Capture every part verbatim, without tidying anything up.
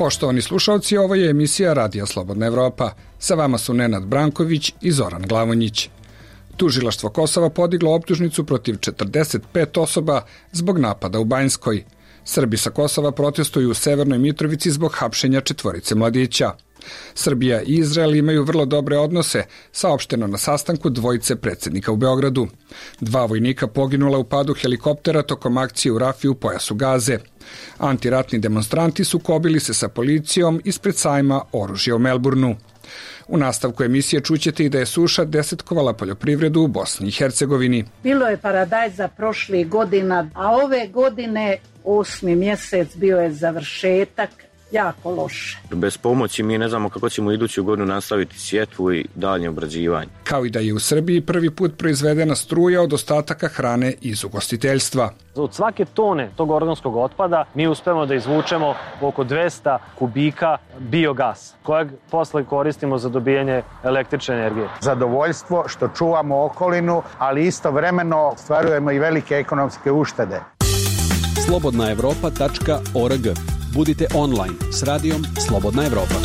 Poštovani slušalci, ovo je emisija Radija Slobodna Evropa. Sa vama su Nenad Branković i Zoran Glavonjić. Tužilaštvo Kosova podiglo optužnicu protiv četrdeset pet osoba zbog napada u Banjskoj. Srbi sa Kosova protestuju u Severnoj Mitrovici zbog hapšenja četvorice mladića. Srbija i Izrael imaju vrlo dobre odnose, saopšteno na sastanku dvojice predsjednika u Beogradu. Dva vojnika poginula u padu helikoptera tokom akcije u Rafi u pojasu Gaze. Antiratni demonstranti sukobili se sa policijom ispred sajma oružja u Melbourneu. U nastavku emisije čućete i da je suša desetkovala poljoprivredu u Bosni i Hercegovini. Bilo je paradajz za prošlih godina, a ove godine osmi mjesec bio je završetak. Jako loše. Bez pomoći mi ne znamo kako ćemo iduću godinu nastaviti sjetvu i daljnje obrađivanje. Kao i da je u Srbiji prvi put proizvedena struja od ostataka hrane iz ugostiteljstva. Od svake tone tog organskog otpada mi uspemo da izvučemo oko dvesta kubika biogas, kojeg posle koristimo za dobijanje električne energije. Zadovoljstvo što čuvamo okolinu, ali istovremeno stvarujemo i velike ekonomske uštede. slobodna evropa tačka org. Budite online s radijom Slobodna Evropa.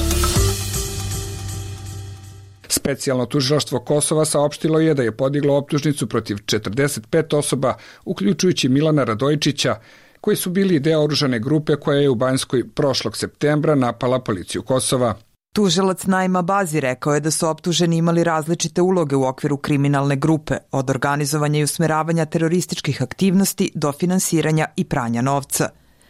Specijalno tužilaštvo Kosova saopštilo je da je podiglo optužnicu protiv četrdeset pet osoba, uključujući Milana Radojičića, koji su bili deo oružane grupe koja je u Banjskoj prošlog septembra napala policiju Kosova. Tužilac Naima Bazi rekao je da su optuženi imali različite uloge u okviru kriminalne grupe, od organizovanja i usmeravanja terorističkih aktivnosti do finansiranja i pranja novca.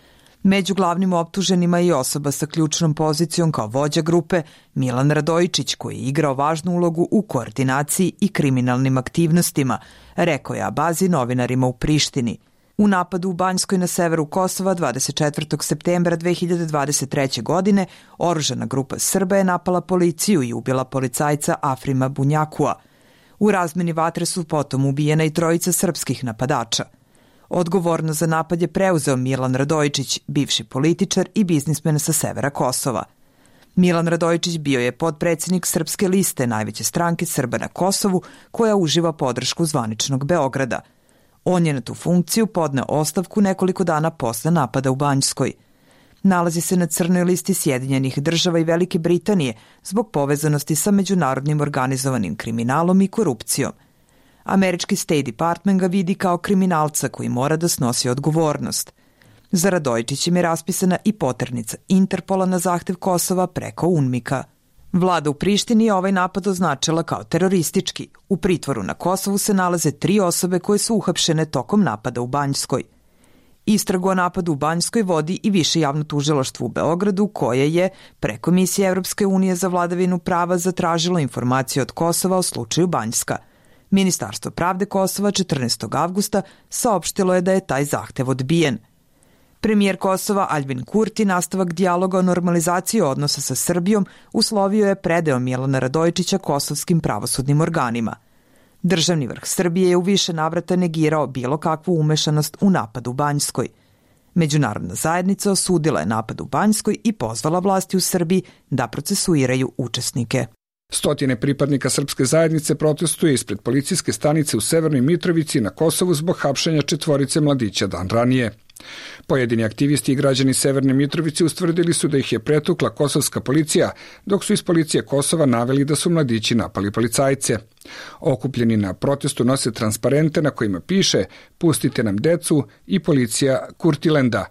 Među glavnim optuženima je i osoba sa ključnom pozicijom kao vođa grupe Milan Radojičić, koji je igrao važnu ulogu u koordinaciji i kriminalnim aktivnostima, rekao je Abazi novinarima u Prištini. U napadu u Banjskoj na severu Kosova dvadeset četvrtog septembra dve hiljade dvadeset treće. godine oružana grupa Srba je napala policiju i ubila policajca Afrima Bunjakua. U razmeni vatre su potom ubijena i trojica srpskih napadača. Odgovorno za napad je preuzeo Milan Radojičić, bivši političar i biznismen sa severa Kosova. Milan Radojičić bio je potpredsjednik Srpske liste, najveće stranke Srba na Kosovu, koja uživa podršku zvaničnog Beograda. On je na tu funkciju podneo ostavku nekoliko dana posle napada u Banjskoj. Nalazi se na crnoj listi Sjedinjenih država i Velike Britanije zbog povezanosti sa međunarodnim organizovanim kriminalom i korupcijom. Američki State Department ga vidi kao kriminalca koji mora da snosi odgovornost. Za Radojičićem je raspisana i poternica Interpola na zahtev Kosova preko UNMIK-a. Vlada u Prištini je ovaj napad označila kao teroristički. U pritvoru na Kosovu se nalaze tri osobe koje su uhapšene tokom napada u Banjskoj. Istragu o napadu u Banjskoj vodi i Više javno tužilaštvo u Beogradu, koje je preko misije Evropske unije za vladavinu prava zatražilo informacije od Kosova o slučaju Banjska. Ministarstvo pravde Kosova četrnaestog avgusta saopštilo je da je taj zahtev odbijen. Premijer Kosova Aljbin Kurti nastavak dijaloga o normalizaciji odnosa sa Srbijom uslovio je predeo Milana Radojičića kosovskim pravosudnim organima. Državni vrh Srbije je u više navrata negirao bilo kakvu umešanost u napad u Banjskoj. Međunarodna zajednica osudila je napad u Banjskoj i pozvala vlasti u Srbiji da procesuiraju učesnike. Stotine pripadnika srpske zajednice protestuje ispred policijske stanice u Severnoj Mitrovici na Kosovu zbog hapšenja četvorice mladića dan ranije. Pojedini aktivisti i građani Severne Mitrovice ustvrdili su da ih je pretukla kosovska policija, dok su iz policije Kosova naveli da su mladići napali policajce. Okupljeni na protestu nose transparente na kojima piše "Pustite nam decu" i "Policija Kurtilenda".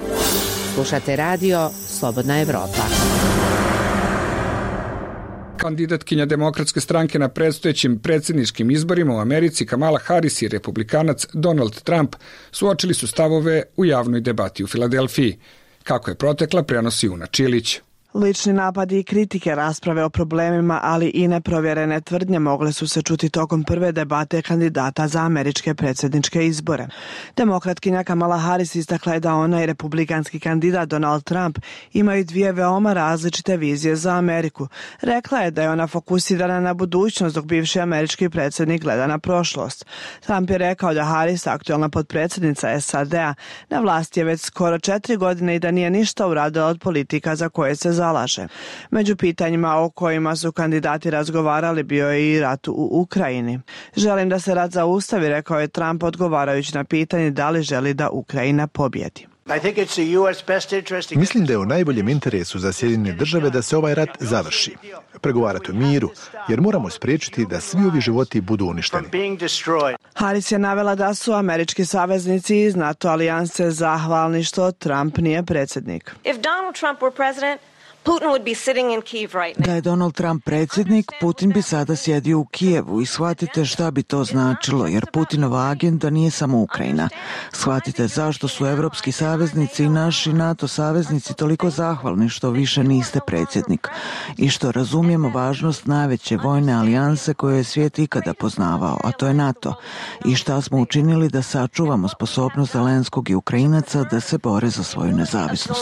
Slušate radio Slobodna Evropa. Kandidatkinja Demokratske stranke na predstojećim predsjedničkim izborima u Americi Kamala Harris i republikanac Donald Trump suočili su stavove u javnoj debati u Filadelfiji. Kako je protekla, prenosi Una Čilić. Lični napadi i kritike, rasprave o problemima, ali i neprovjerene tvrdnje mogle su se čuti tokom prve debate kandidata za američke predsjedničke izbore. Demokratkinja Kamala Harris istakla je da ona i republikanski kandidat Donald Trump imaju dvije veoma različite vizije za Ameriku. Rekla je da je ona fokusirana na budućnost, dok bivši američki predsjednik gleda na prošlost. Trump je rekao da Harris, aktualna potpredsjednica S A D-a, na vlasti je već skoro četiri godine i da nije ništa uradila od politika za koje se zalaže. Među pitanjima o kojima su kandidati razgovarali bio je i rat u Ukrajini. Želim da se rat zaustavi, rekao je Trump odgovarajući na pitanje da li želi da Ukrajina pobjedi. Mislim da je u najboljem interesu za Sjedinjene države da se ovaj rat završi. Pregovarati o miru, jer moramo spriječiti da svi ovi životi budu uništeni. Harris je navela da su američki saveznici iz NATO alijanse zahvalni što Trump nije predsjednik. If Donald Trump were president, Putin would be sitting in Kyiv right now. Da je Donald Trump predsjednik, Putin bi sada sjedio u Kijevu i shvatite šta bi to značilo, jer Putinova agenda nije samo Ukrajina. Shvatite zašto su evropski saveznici i naši NATO saveznici toliko zahvalni što više niste predsjednik i što razumijemo važnost najveće vojne alijanse koju je svijet ikada poznavao, a to je NATO. I šta smo učinili da sačuvamo sposobnost Zelenskog i Ukrajinaca da se bore za svoju nezavisnost.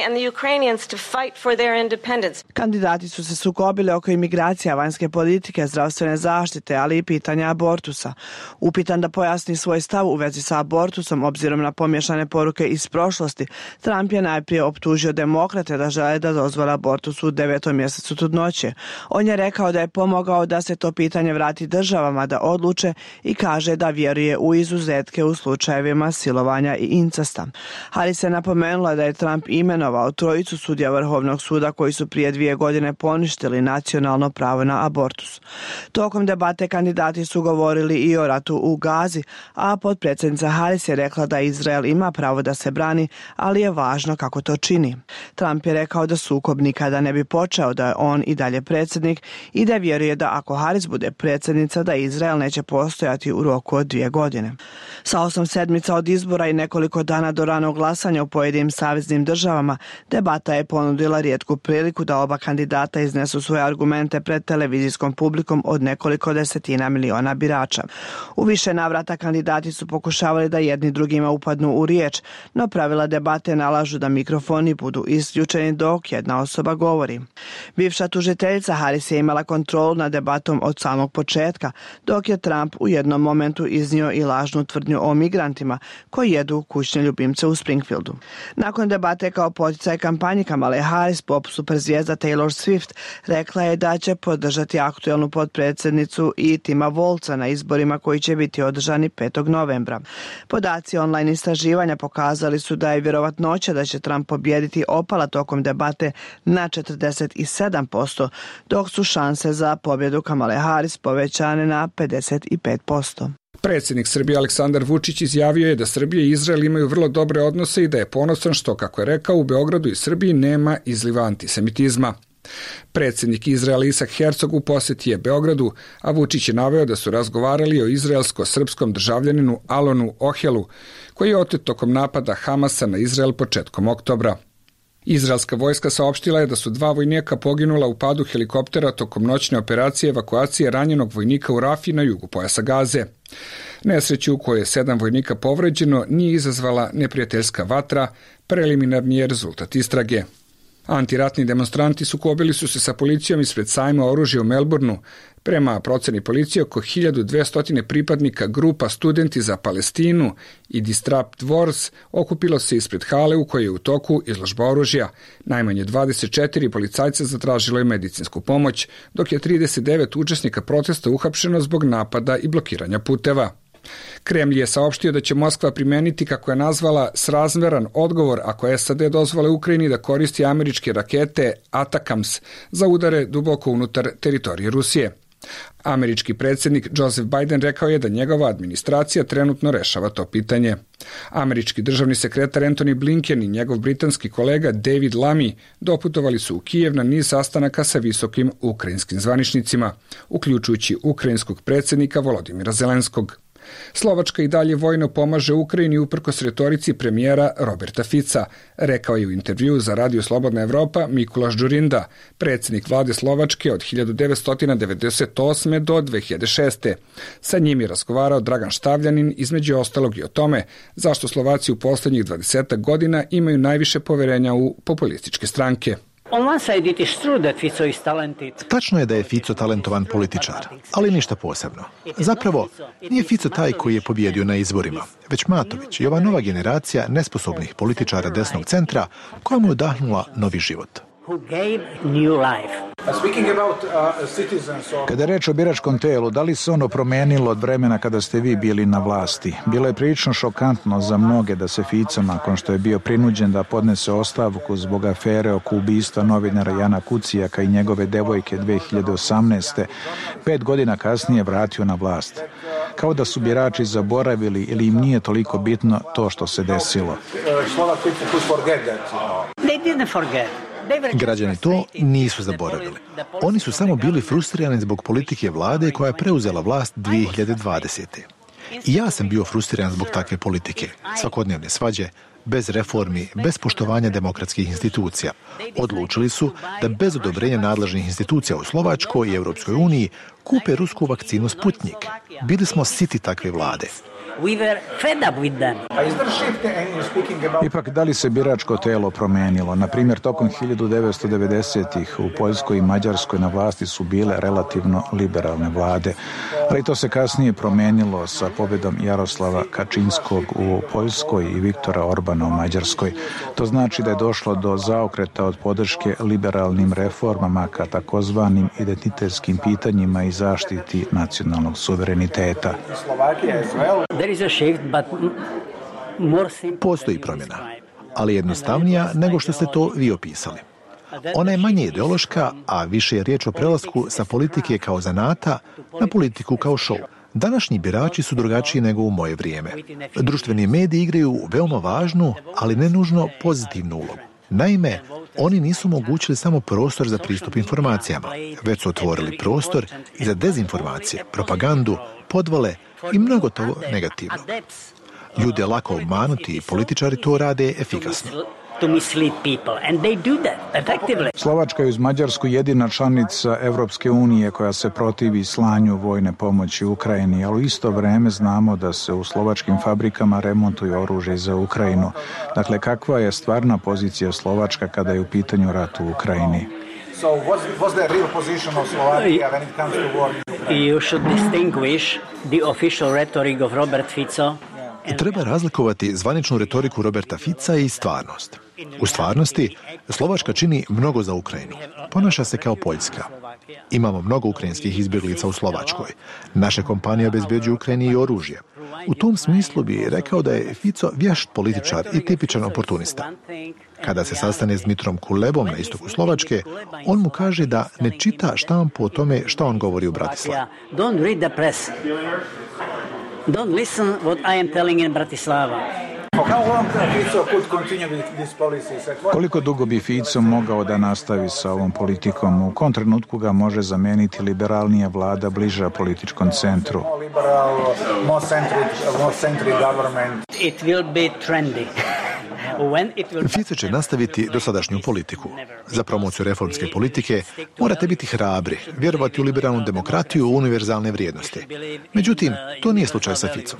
Kandidati su se sukobili oko imigracija, vanjske politike, zdravstvene zaštite, ali i pitanja abortusa. Upitan da pojasni svoj stav u vezi sa abortusom, obzirom na pomješane poruke iz prošlosti, Trump je najprije optužio demokrate da žele da dozvole abortus u devetom mjesecu trudnoće. On je rekao da je pomogao da se to pitanje vrati državama da odluče i kaže da vjeruje u izuzetke u slučajevima silovanja i incesta. Harris je napomenula da je Trump imenovao trojicu sudija Vrhovnog suda koji su prije dvije godine poništili nacionalno pravo na abortus. Tokom debate kandidati su govorili i o ratu u Gazi, a potpredsjednica Harris je rekla da Izrael ima pravo da se brani, ali je važno kako to čini. Trump je rekao da sukob nikada ne bi počeo, da je on i dalje predsjednik i da vjeruje da ako Harris bude predsjednica, da Izrael neće postojati u roku od dvije godine. Sa osam sedmica od izbora i nekoliko dana do ranog glasanja u pojedinim saveznim državama, debata je ponudila rijetku priliku da oba kandidata iznesu svoje argumente pred televizijskom publikom od nekoliko desetina miliona birača. U više navrata kandidati su pokušavali da jedni drugima upadnu u riječ, no pravila debate nalažu da mikrofoni budu isključeni dok jedna osoba govori. Bivša tužiteljica Harris je imala kontrolu nad debatom od samog početka, dok je Trump u jednom momentu iznio i lažnu tvrdnju o migrantima koji jedu kućne ljubimce u Springfieldu. Nakon debate kao poticaj kampanji Kamale Harris, pop superzvijezda Taylor Swift rekla je da će podržati aktuelnu potpredsjednicu i Tima Volca na izborima koji će biti održani petog novembra. Podaci online istraživanja pokazali su da je vjerovatnoća da će Trump pobijediti opala tokom debate na četrdeset sedam posto, dok su šanse za pobjedu Kamale Harris povećane na pedeset pet posto. Predsjednik Srbije Aleksandar Vučić izjavio je da Srbija i Izrael imaju vrlo dobre odnose i da je ponosan što, kako je rekao, u Beogradu i Srbiji nema izliva antisemitizma. Predsjednik Izraela Isak Herzog u posjeti je Beogradu, a Vučić je naveo da su razgovarali o izraelsko-srpskom državljaninu Alonu Ohelu, koji je otet tokom napada Hamasa na Izrael početkom oktobra. Izraelska vojska saopštila je da su dva vojnika poginula u padu helikoptera tokom noćne operacije evakuacije ranjenog vojnika u Rafi na jugu pojasa Gaze. Nesreću u kojoj je sedam vojnika povređeno nije izazvala neprijateljska vatra, preliminarni je rezultat istrage. Antiratni demonstranti sukobili su se sa policijom ispred sajma oružja u Melbourneu. Prema proceni policije, oko hiljadu dvesta pripadnika grupa Studenti za Palestinu i Disrupt Wars okupilo se ispred hale u kojoj je u toku izložba oružja. Najmanje dvadeset četiri policajca zatražilo je medicinsku pomoć, dok je trideset devet učesnika protesta uhapšeno zbog napada i blokiranja puteva. Kremlj je saopštio da će Moskva primeniti, kako je nazvala, srazmeran odgovor ako S A D dozvole Ukrajini da koristi američke rakete Atacams za udare duboko unutar teritorije Rusije. Američki predsjednik Joseph Biden rekao je da njegova administracija trenutno rešava to pitanje. Američki državni sekretar Antony Blinken i njegov britanski kolega David Lammy doputovali su u Kijev na niz sastanaka sa visokim ukrajinskim zvaničnicima, uključujući ukrajinskog predsjednika Volodimira Zelenskog. Slovačka i dalje vojno pomaže Ukrajini uprkos retorici premijera Roberta Fica, rekao je u intervjuu za Radio Slobodna Evropa Mikulaš Đurinda, predsjednik vlade Slovačke od hiljadu devetsto devedeset osme do dve hiljade šeste. Sa njim je razgovarao Dragan Štavljanin, između ostalog i o tome zašto Slovaci u posljednjih dvadesetak godina imaju najviše poverenja u populističke stranke. Tačno je da je Fico talentovan političar, ali ništa posebno. Zapravo, nije Fico taj koji je pobjedio na izborima, već Matović i ova nova generacija nesposobnih političara desnog centra koja mu je udahnula novi život. Kada je reč o biračkom telu, da li se ono promenilo od vremena kada ste vi bili na vlasti? Bilo je prilično šokantno za mnoge da se Fico, nakon što je bio prinuđen da podnese ostavku zbog afere oko ubistva novinara Jana Kucijaka i njegove devojke dve hiljade osamnaeste. Pet godina kasnije vratio na vlast. Kao da su birači zaboravili ili im nije toliko bitno to što se desilo. Građani to nisu zaboravili. Oni su samo bili frustrirani zbog politike vlade koja je preuzela vlast dve hiljade dvadesete. I ja sam bio frustriran zbog takve politike. Svakodnevne svađe, bez reformi, bez poštovanja demokratskih institucija. Odlučili su da bez odobrenja nadležnih institucija u Slovačkoj i Europskoj uniji kupe rusku vakcinu Sputnik. Bili smo siti takve vlade. We were fed up with them. Ipak, da li se biračko telo promenilo? Na primjer, tokom hiljadu devetsto devedesetih u Poljskoj i Mađarskoj na vlasti su bile relativno liberalne vlade, ali to se kasnije promenilo sa pobjedom Jaroslava Kačinskog u Poljskoj i Viktora Orbana u Mađarskoj. To znači da je došlo do zaokreta od podrške liberalnim reformama ka takozvanim identitetskim pitanjima i zaštiti nacionalnog suvereniteta. Postoji promjena, ali jednostavnija nego što ste to vi opisali. Ona je manje ideološka, a više je riječ o prelasku sa politike kao zanata na politiku kao show. Današnji birači su drugačiji nego u moje vrijeme. Društveni mediji igraju veoma važnu, ali ne nužno pozitivnu ulogu. Naime, oni nisu omogućili samo prostor za pristup informacijama, već su otvorili prostor i za dezinformacije, propagandu, podvale i mnogo toga negativno. Ljude je lako obmanuti i političari to rade efikasno. Slovačka je uz Mađarsku jedina članica Evropske unije koja se protivi slanju vojne pomoći Ukrajini, ali u isto vrijeme znamo da se u slovačkim fabrikama remontuju oružje za Ukrajinu. Dakle, kakva je stvarna pozicija Slovačka kada je u pitanju rat u Ukrajini? So what's, what's the real position of Slovakia when it comes to war in Ukraine? You should distinguish the official rhetoric of Robert Fico. Treba razlikovati zvaničnu retoriku Roberta Fica i stvarnost. U stvarnosti, Slovačka čini mnogo za Ukrajinu. Ponaša se kao Poljska. Imamo mnogo ukrajinskih izbjeglica u Slovačkoj. Naše kompanije obezbeđuju Ukrajini i oružje. U tom smislu bi rekao da je Fico vješt političar i tipičan oportunista. Kada se sastane s Dmitrom Kulebom na istoku Slovačke, on mu kaže da ne čita štampu o tome šta on govori u Bratislavi. Don't read the press. Don't listen what I am telling in Bratislava. Koliko dugo bi Fico mogao da nastavi sa ovom politikom? U kom trenutku ga može zameniti liberalnija vlada bliža političkom centru? It will be trendy. Fico će nastaviti dosadašnju politiku. Za promociju reformske politike morate biti hrabri, vjerovati u liberalnu demokratiju i univerzalne vrijednosti. Međutim, to nije slučaj sa Ficom.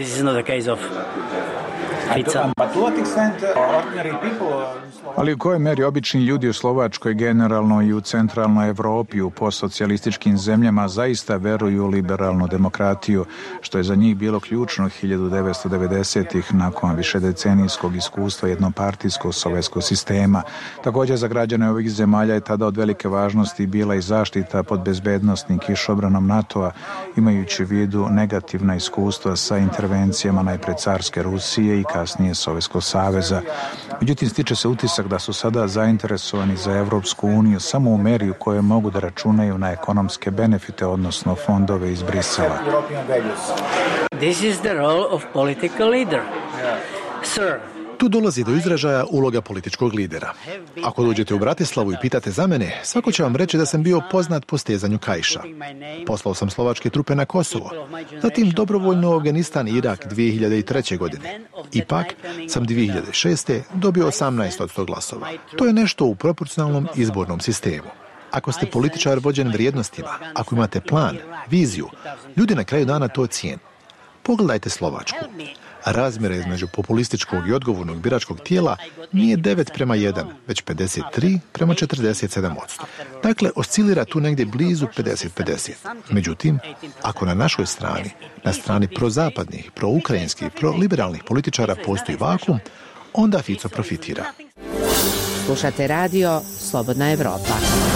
Ali u kojoj meri obični ljudi u Slovačkoj, generalno i u centralnoj Evropi, u postsocijalističkim zemljama zaista veruju u liberalnu demokratiju, što je za njih bilo ključno hiljadu devetsto devedesetih nakon višedecenijskog iskustva jednopartijskog sovjetskog sistema. Također za građane ovih zemalja je tada od velike važnosti bila i zaštita pod bezbednostnim kišobranom NATO-a, imajući u vidu negativna iskustva sa intervencijama najpre carske Rusije i kasnije Sovjetskog saveza. Međutim, stiče se utisak da su sada zainteresovani za Evropsku uniju samo u meri u kojoj mogu da računaju na ekonomske benefite, odnosno fondove iz Brisela. This is the role of political leader. Sir, tu dolazi do izražaja uloga političkog lidera. Ako dođete u Bratislavu i pitate za mene, svako će vam reći da sam bio poznat po stezanju kaiša. Poslao sam slovačke trupe na Kosovo, zatim dobrovoljno u Afganistan i Irak dvije hiljade treće. godine. Ipak sam dvije hiljade šeste. dobio osamnaest posto glasova. To je nešto u proporcionalnom izbornom sistemu. Ako ste političar vođen vrijednostima, ako imate plan, viziju, ljudi na kraju dana to cijene. Pogledajte Slovačku. Razmjera između populističkog i odgovornog biračkog tijela nije devet prema jedan, već pedeset tri prema četrdeset sedam posto. Dakle, oscilira tu negdje blizu pedeset pedeset. Međutim, ako na našoj strani, na strani prozapadnih, proukrajinskih, proliberalnih političara postoji vakuum, onda Fico profitira. Slušate radio Slobodna Evropa.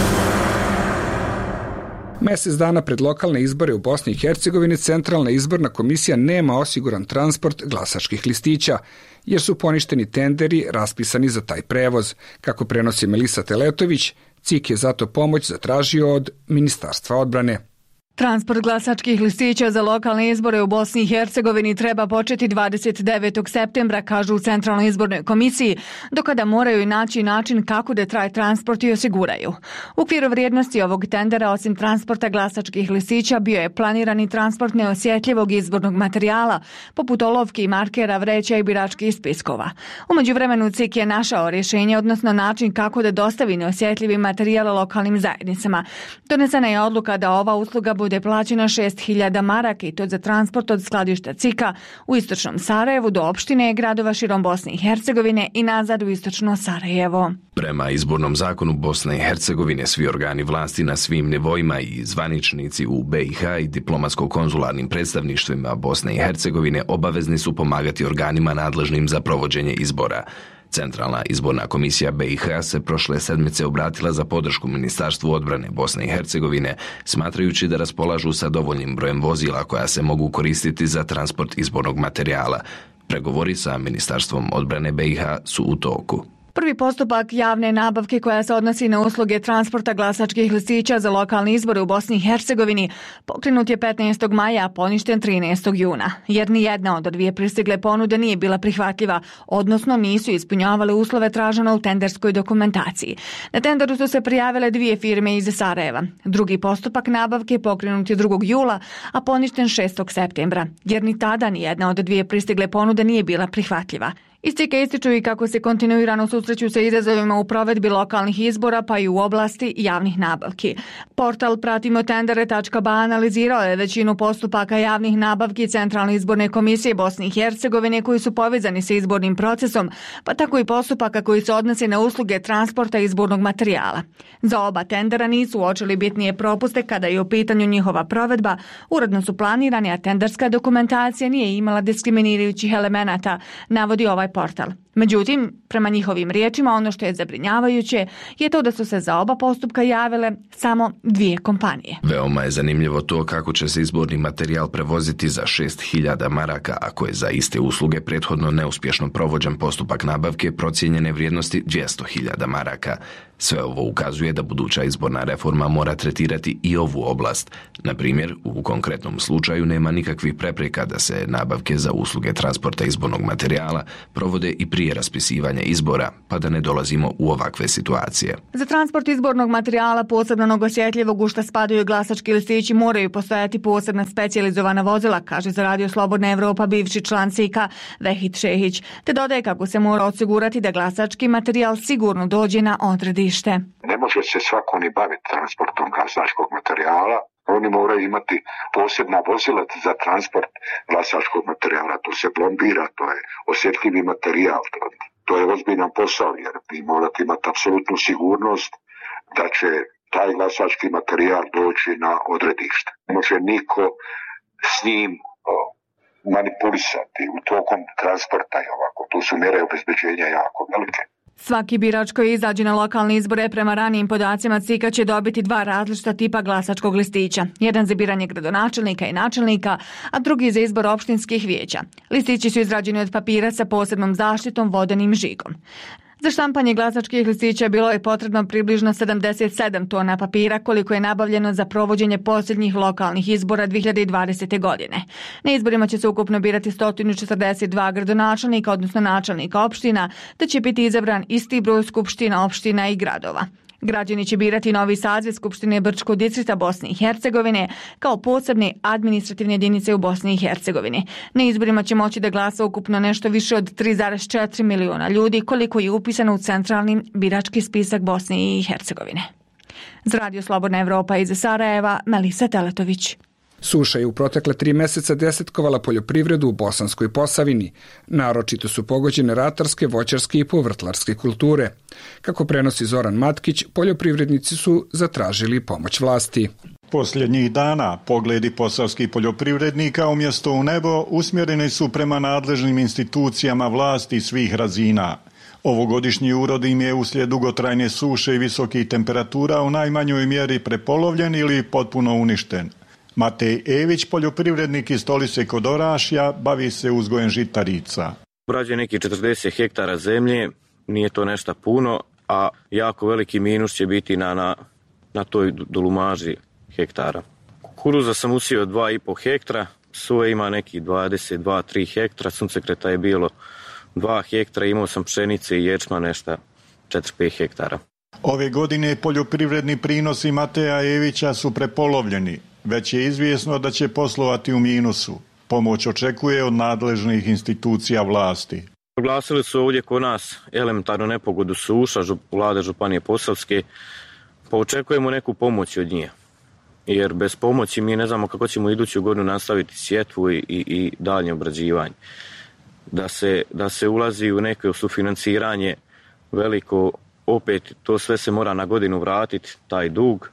Mesec dana pred lokalne izbore u Bosni i Hercegovini Centralna izborna komisija nema osiguran transport glasačkih listića, jer su poništeni tenderi raspisani za taj prevoz. Kako prenosi Melisa Teletović, C I K je zato pomoć zatražio od Ministarstva odbrane. Transport glasačkih listića za lokalne izbore u Bosni i Hercegovini treba početi dvadeset devetog septembra, kažu u Centralnoj izbornoj komisiji, do kada moraju naći način kako da traje transport i osiguraju. U okviru vrijednosti ovog tendera, osim transporta glasačkih listića, bio je planirani transport neosjetljivog izbornog materijala, poput olovki, markera, vreća i biračkih spiskova. U međuvremenu C I K je našao rješenje, odnosno način kako da dostavi neosjetljivi materijal lokalnim zajednicama. Donesena je odluka da ova usluga bude plaćena šest hiljada maraka i to za transport od skladišta C I K-a u istočnom Sarajevu do opštine i gradova širom Bosne i Hercegovine i nazad u istočno Sarajevo. Prema izbornom zakonu Bosne i Hercegovine, svi organi vlasti na svim nivoima i zvaničnici u B i H i diplomatsko-konzularnim predstavništvima Bosne i Hercegovine obavezni su pomagati organima nadležnim za provođenje izbora. Centralna izborna komisija B i H se prošle sedmice obratila za podršku Ministarstvu odbrane Bosne i Hercegovine, smatrajući da raspolažu sa dovoljnim brojem vozila koja se mogu koristiti za transport izbornog materijala. Pregovori sa Ministarstvom odbrane B i H su u toku. Prvi postupak javne nabavke koja se odnosi na usluge transporta glasačkih listića za lokalne izbore u Bosni i Hercegovini pokrenut je petnaestog maja, a poništen trinaestog juna, jer ni jedna od dvije pristigle ponude nije bila prihvatljiva, odnosno nisu ispunjavale uslove tražene u tenderskoj dokumentaciji. Na tenderu su se prijavile dvije firme iz Sarajeva. Drugi postupak nabavke pokrenut je drugog jula, a poništen šestog septembra, jer ni tada ni jedna od dvije pristigle ponude nije bila prihvatljiva. Iz C I K-a ističu i kako se kontinuirano susreću sa izazovima u provedbi lokalnih izbora, pa i u oblasti javnih nabavki. Portal pratimo tendere tačka ba analizirao je većinu postupaka javnih nabavki Centralne izborne komisije Bosne i Hercegovine koji su povezani sa izbornim procesom, pa tako i postupaka koji se odnose na usluge transporta izbornog materijala. Za oba tendera nisu uočili bitnije propuste kada je u pitanju njihova provedba, uredno su planirani, a tenderska dokumentacija nije imala diskriminirajućih elemenata, navodi ovaj portal. Međutim, prema njihovim riječima, ono što je zabrinjavajuće je to da su se za oba postupka javile samo dvije kompanije. Veoma je zanimljivo to kako će se izborni materijal prevoziti za šest hiljada maraka, ako je za iste usluge prethodno neuspješno provođen postupak nabavke procijenjene vrijednosti dvjesto hiljada maraka. Sve ovo ukazuje da buduća izborna reforma mora tretirati i ovu oblast. Na primjer, u konkretnom slučaju nema nikakvih prepreka da se nabavke za usluge transporta izbornog materijala provode i prije raspisivanja izbora, pa da ne dolazimo u ovakve situacije. Za transport izbornog materijala posebno osjetljivog u šta spadaju glasački listići moraju postojati posebna specijalizovana vozila, kaže za Radio Slobodna Evropa bivši član C I K-a Vehid Šehić, te dodaje kako se mora osigurati da glasački materijal sigurno dođe na odredište. Ne može se svako ni baviti transportom glasačkog materijala. Oni moraju imati posebna vozila za transport glasačkog materijala. To se plombira, to je osjetljivi materijal. To je ozbiljan posao jer vi morate imati apsolutnu sigurnost da će taj glasački materijal doći na odredište. Ne može niko s njim manipulisati u tokom transporta i ovako. Tu su mjere obezbeđenja jako velike. Svaki birač koji izađe na lokalne izbore prema ranijim podacima C I K-a će dobiti dva različita tipa glasačkog listića. Jedan za biranje gradonačelnika i načelnika, a drugi za izbor opštinskih vijeća. Listići su izrađeni od papira sa posebnom zaštitom vodenim žigom. Za štampanje glasačkih listića bilo je potrebno približno sedamdeset sedam tona papira koliko je nabavljeno za provođenje posljednjih lokalnih izbora dvije hiljade dvadesete. godine. Na izborima će se ukupno birati sto četrdeset dva gradonačelnika, odnosno načelnika opština, te će biti izabran isti broj skupština opština i gradova. Građani će birati novi saziv Skupštine Brčkog distrikta Bosne i Hercegovine kao posebne administrativne jedinice u Bosni i Hercegovini. Na izborima će moći da glasa ukupno nešto više od tri zarez četiri miliona ljudi, koliko je upisano u centralni birački spisak Bosne i Hercegovine. Za Radio Slobodna Evropa iz Sarajeva, Melisa Teletović. Suša je u protekle tri meseca desetkovala poljoprivredu u Bosanskoj Posavini. Naročito su pogođene ratarske, voćarske i povrtlarske kulture. Kako prenosi Zoran Matkić, poljoprivrednici su zatražili pomoć vlasti. Posljednjih dana pogledi posavskih poljoprivrednika umjesto u nebo usmjereni su prema nadležnim institucijama vlasti svih razina. Ovogodišnji urod im je uslijed dugotrajne suše i visokih temperatura u najmanjoj mjeri prepolovljen ili potpuno uništen. Matej Ević, poljoprivrednik iz Stolice kod Orašja, bavi se uzgojem žitarica. Obrađuje neki četrdeset hektara zemlje, nije to nešto puno, a jako veliki minus će biti na, na, na toj dolumaži hektara. Kukuruza sam usio dva i po hektara, soje ima neki dvadeset dva do tri hektara, suncokreta je bilo dva hektara, imao sam pšenice i ječma nešto četiri do pet hektara. Ove godine poljoprivredni prinosi Mateja Evića su prepolovljeni. Već je izvjesno da će poslovati u minusu. Pomoć očekuje od nadležnih institucija vlasti. Proglasili su ovdje kod nas elementarnu nepogodu suša, vlade Županije Posavske, pa očekujemo neku pomoć od njih. Jer bez pomoći mi ne znamo kako ćemo iduću godinu nastaviti sjetvu i, i, i daljnje obrađivanje. Da se, da se ulazi u neko sufinanciranje veliko, opet to sve se mora na godinu vratiti, taj dug,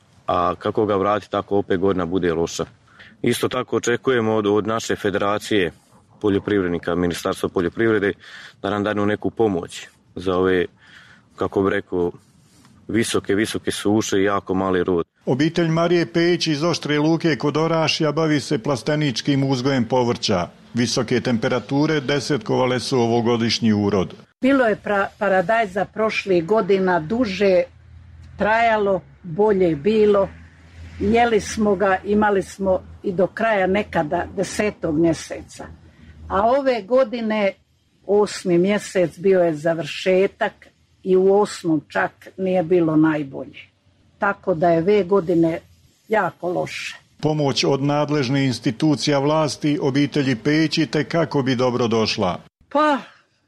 a kako ga vratiti, tako opet godina bude loša. Isto tako očekujemo od, od naše federacije poljoprivrednika, Ministarstva poljoprivrede, da nam danu neku pomoć za ove, kako bi rekao, visoke, visoke suše i jako mali rod. Obitelj Marije Pejić iz Oštre Luke kod Orašja bavi se plasteničkim uzgojem povrća. Visoke temperature desetkovale su ovogodišnji urod. Bilo je pra, paradajza prošlih godina duže trajalo, bolje bilo. Jeli smo ga, imali smo i do kraja nekada desetog mjeseca. A ove godine osmi mjesec bio je završetak i u osmom čak nije bilo najbolje. Tako da je ove godine jako loše. Pomoć od nadležnih institucija vlasti obitelji Pejić te kako bi dobro došla? Pa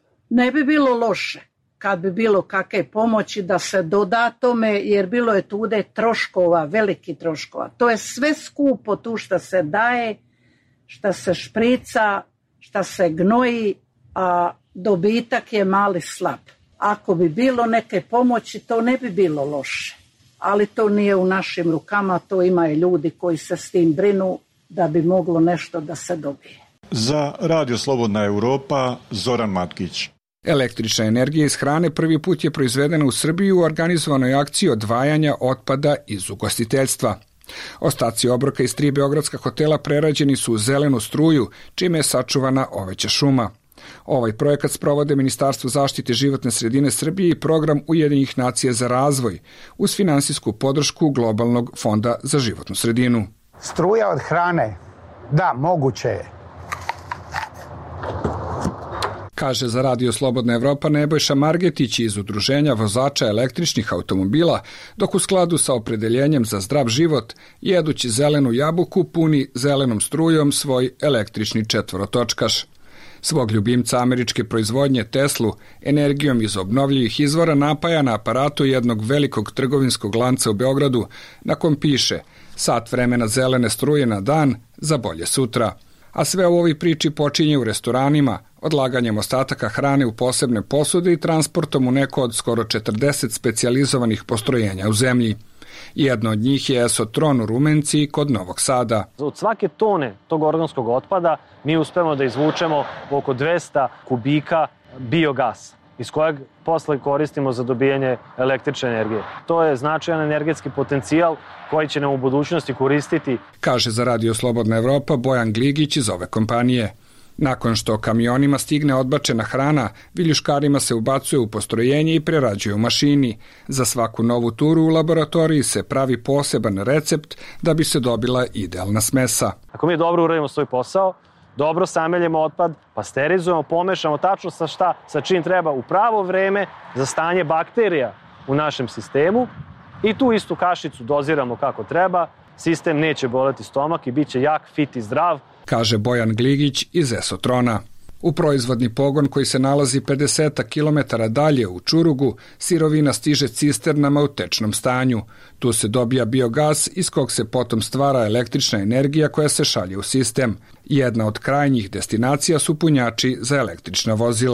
ne bi bilo loše kad bi bilo kakve pomoći da se doda tome, jer bilo je tude troškova, veliki troškova. To je sve skupo tu što se daje, što se šprica, što se gnoji, a dobitak je mali slab. Ako bi bilo neke pomoći, to ne bi bilo loše. Ali to nije u našim rukama, to imaju ljudi koji se s tim brinu da bi moglo nešto da se dobije. Za Radio Slobodna Europa, Zoran Matkić. Električna energija iz hrane prvi put je proizvedena u Srbiji u organizovanoj akciji odvajanja otpada iz ugostiteljstva. Ostaci obroka iz tri beogradska hotela prerađeni su u zelenu struju, čime je sačuvana oveća šuma. Ovaj projekat sprovode Ministarstvo zaštite životne sredine Srbije i Program Ujedinjenih nacija za razvoj uz finansijsku podršku Globalnog fonda za životnu sredinu. Struja od hrane, da, moguće je. Kaže za Radio Slobodna Evropa Nebojša Margetić iz Udruženja vozača električnih automobila, dok u skladu sa opredeljenjem za zdrav život, jedući zelenu jabuku, puni zelenom strujom svoj električni četvorotočkaš. Svog ljubimca američke proizvodnje Teslu energijom iz obnovljivih izvora napaja na aparatu jednog velikog trgovinskog lanca u Beogradu, na kom piše sat vremena zelene struje na dan za bolje sutra. A sve u ovoj priči počinje u restoranima, odlaganjem ostataka hrane u posebne posude i transportom u neko od skoro četrdeset specijalizovanih postrojenja u zemlji. Jedno od njih je Esotron u Rumenci kod Novog Sada. Od svake tone tog organskog otpada mi uspemo da izvučemo oko dvesta kubika biogasa, iz kojeg posle koristimo za dobijanje električne energije. To je značajan energetski potencijal koji će nam u budućnosti koristiti. Kaže za Radio Slobodna Evropa Bojan Gligić iz ove kompanije. Nakon što kamionima stigne odbačena hrana, viljuškarima se ubacuje u postrojenje i prerađuje u mašini. Za svaku novu turu u laboratoriji se pravi poseban recept da bi se dobila idealna smesa. Ako mi dobro uradimo svoj posao, dobro sameljemo otpad, pasterizujemo, pomešamo tačno sa šta, sa čim treba u pravo vreme za stanje bakterija u našem sistemu i tu istu kašicu doziramo kako treba, sistem neće boleti stomak i bit će jak, fit i zdrav, kaže Bojan Gligić iz Esotrona. U proizvodni pogon koji se nalazi pedeset kilometara dalje u Čurugu, sirovina stiže cisternama u tečnom stanju. Tu se dobija biogas iz kog se potom stvara električna energija koja se šalje u sistem. Jedna od krajnjih destinacija su punjači za električna vozila.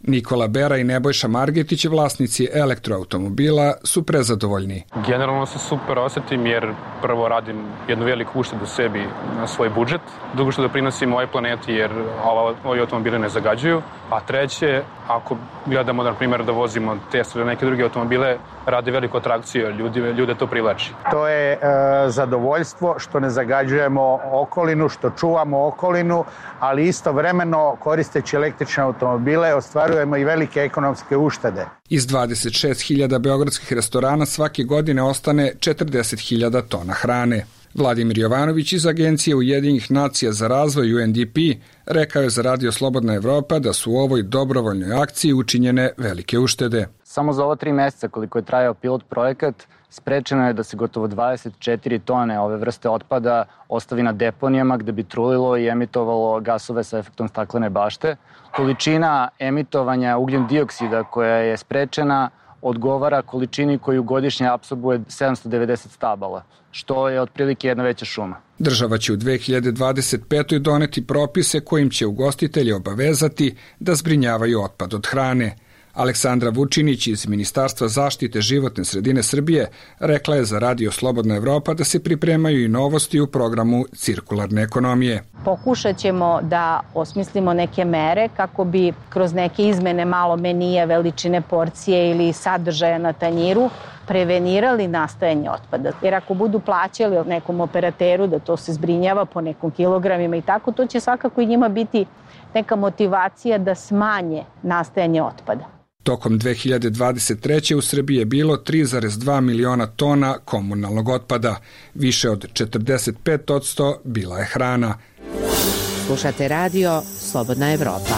Nikola Bera i Nebojša Margetić, vlasnici elektroautomobila, su prezadovoljni. Generalno se super osetim jer prvo radim jednu veliku uštedu sebi na svoj budžet, drugo što doprinosim ovoj planeti jer ovi automobili ne zagađuju, a treće, ako gledamo na primjer da vozimo Tesla ili neke druge automobile, radi veliku atrakciju, ljudi, ljude to privlači. To je e, zadovoljstvo što ne zagađujemo okolinu, što čuvamo okolinu, ali istovremeno koristeći električne automobile ostvarujemo i velike ekonomske uštede. Iz dvadeset šest hiljada beogradskih restorana svake godine ostane četrdeset hiljada tona hrane. Vladimir Jovanović iz Agencije Ujedinjenih nacija za razvoj U N D P rekao je za Radio Slobodna Evropa da su u ovoj dobrovoljnoj akciji učinjene velike uštede. Samo za ova tri meseca koliko je trajao pilot projekat, sprečeno je da se gotovo dvadeset četiri tone ove vrste otpada ostavi na deponijama gde bi trulilo i emitovalo gasove sa efektom staklene bašte. Količina emitovanja ugljen dioksida koja je sprečena odgovara količini koju godišnje apsorbuje sedamsto devedeset stabala, što je otprilike jedna veća šuma. Država će u dve hiljade dvadeset petoj doneti propise kojim će ugostitelje obavezati da zbrinjavaju otpad od hrane. Aleksandra Vučinić iz Ministarstva zaštite životne sredine Srbije rekla je za Radio Slobodna Evropa da se pripremaju i novosti u programu cirkularne ekonomije. Pokušat ćemo da osmislimo neke mere kako bi kroz neke izmene malo menija, veličine porcije ili sadržaja na tanjiru prevenirali nastajanje otpada. Jer ako budu plaćali nekom operateru da to se zbrinjava po nekom kilogramima i tako, to će svakako i njima biti neka motivacija da smanje nastajanje otpada. Tokom dve hiljade dvadeset treće u Srbiji je bilo tri zarez dva miliona tona komunalnog otpada. Više od četrdeset pet posto bila je hrana. Slušate radio Slobodna Evropa.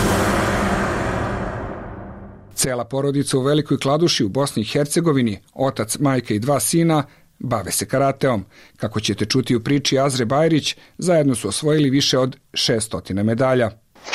Cela porodica u Velikoj Kladuši u Bosni i Hercegovini, otac, majka i dva sina, bave se karateom. Kako ćete čuti u priči Azre Bajrić, zajedno su osvojili više od šessto medalja.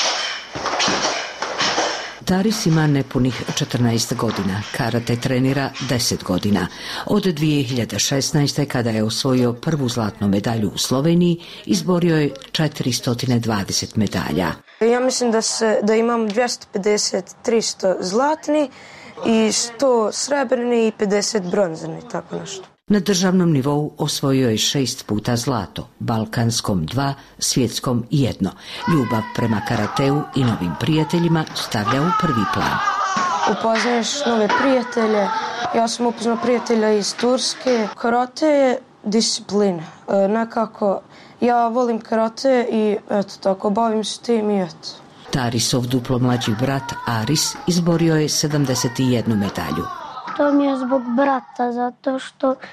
Taris ima nepunih četrnaest godina, karate trenira deset godina. Od dvije hiljade šesnaeste. kada je osvojio prvu zlatnu medalju u Sloveniji, izborio je četiristo dvadeset medalja. Ja mislim da, se, da imam dvjesto pedeset tristo zlatni i sto srebrni i pedeset bronzani, tako nešto. Na državnom nivou osvojio je šest puta zlato, balkanskom dva, svjetskom jedno. Ljubav prema karateu i novim prijateljima stavlja u prvi plan. Upoznaješ nove prijatelje. Ja sam upoznao prijatelja iz Turske. Karate je disciplina. E, nekako, ja volim karate i eto tako, bavim se tim i eto. Tarisov duplo mlađi brat Aris izborio je sedamdeset jednu medalju. To mi je zbog brata, zato što e,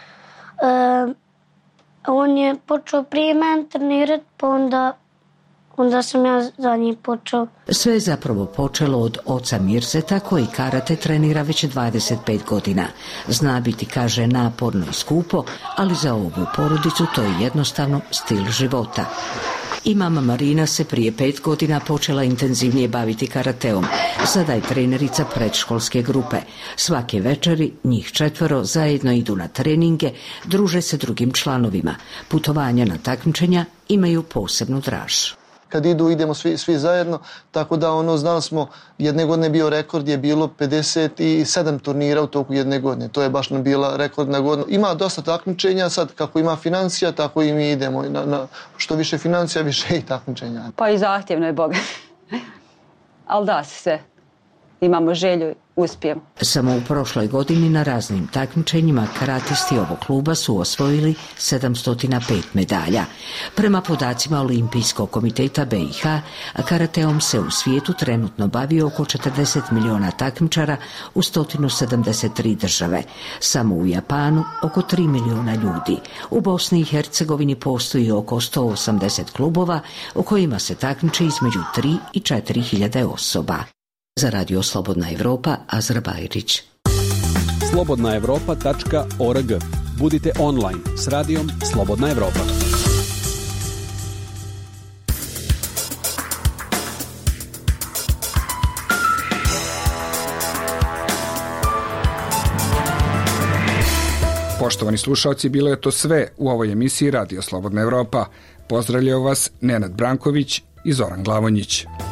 on je počeo prije mene trenirati, pa onda, onda sam ja za njih počeo. Sve je zapravo počelo od oca Mirzeta koji karate trenira već dvadeset pet godina. Zna biti, kaže, naporno i skupo, ali za ovu porodicu to je jednostavno stil života. I mama Marina se prije pet godina počela intenzivnije baviti karateom. Sada je trenerica predškolske grupe. Svake večeri njih četvoro zajedno idu na treninge, druže se drugim članovima. Putovanja na takmičenja imaju posebnu draž. Kad idu, idemo svi, svi zajedno, tako da ono, znali smo, jedne godine bio rekord, je bilo pedeset sedam turnira u toku jedne godine. To je baš nam bila rekordna godina. Ima dosta takmičenja, sad kako ima financija, tako i mi idemo. Na, na, što više financija, više i takmičenja. Pa i zahtjevno je, Boga. Ali da se sve. Imamo želju, uspijemo. Samo u prošloj godini na raznim takmičenjima karatisti ovog kluba su osvojili sedamsto pet medalja. Prema podacima Olimpijskog komiteta B i H, karateom se u svijetu trenutno bavi oko četrdeset miliona takmičara u sto sedamdeset tri države. Samo u Japanu oko tri miliona ljudi. U Bosni i Hercegovini postoji oko sto osamdeset klubova u kojima se takmiče između tri i četiri hiljade osoba. Za Radio Slobodna Evropa, Azra Bajrić. slobodna evropa tačka org. Budite online s radijom Slobodna Evropa. Poštovani slušalci, bilo je to sve u ovoj emisiji Radio Slobodna Evropa. Pozdravljaju vas Nenad Branković i Zoran Glavonjić.